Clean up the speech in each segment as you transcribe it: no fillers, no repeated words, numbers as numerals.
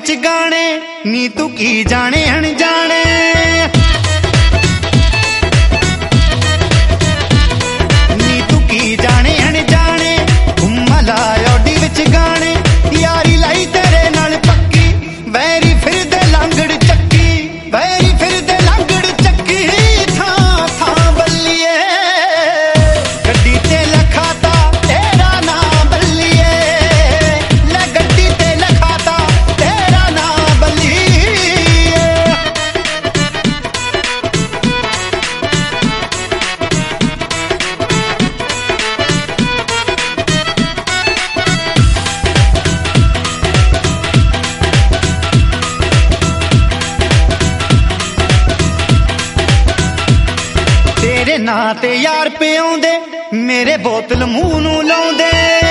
विच गाने नी तू की जाने अनजाने। नी तू की जाने अनजाने घुम्मा लाया ओडी विच गाने। यारी लाई तेरे नाल पक्की वैरी फिर दे लांगड़ चक्की। वैरी फिर दे लांगड़ चक्की थां थां बल्लिए गड्डी ते लखाता तेरा नाम बल्लिए। ले गड्डी ते लखाता तेरा नाम बल्लिए। तेरे नां ते यार पियाउंदे मेरे बोतल मूंह नूं लाउंदे।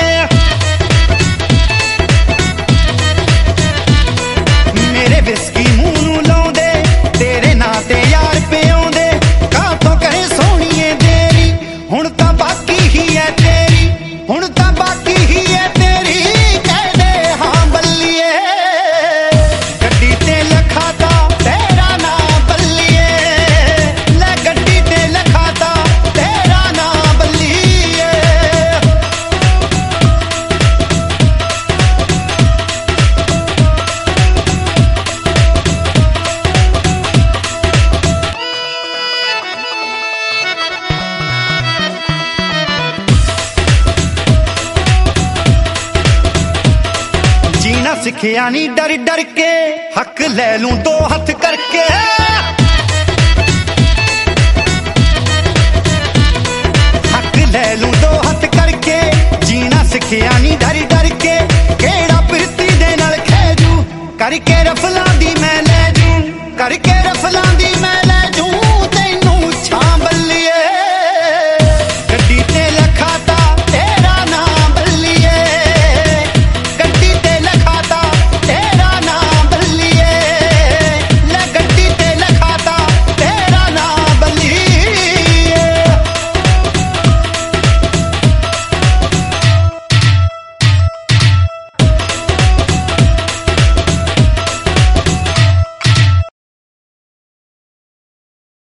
मेरे विस्की मूंह नूं लाउंदे तेरे नां ते यार पियाउंदे। कातों करे सोहणीए देरी हुण तां बाकी ही है तेरी। हुण तां बाकी ही है तेरी कह दे हां बल्लिए। गड्डी ते लखाता तेरा नाम बल्लिए। ले गड्डी ते लखाता तेरा नाम बल्लिए। जीना सिखिया नी डर डर के हक ले लूं दो हथ करके। हक ले लूं दो हथ करके जीना सिखिया नी डर डर के। केड़ा पिरती दे नाल खेजू करके रफल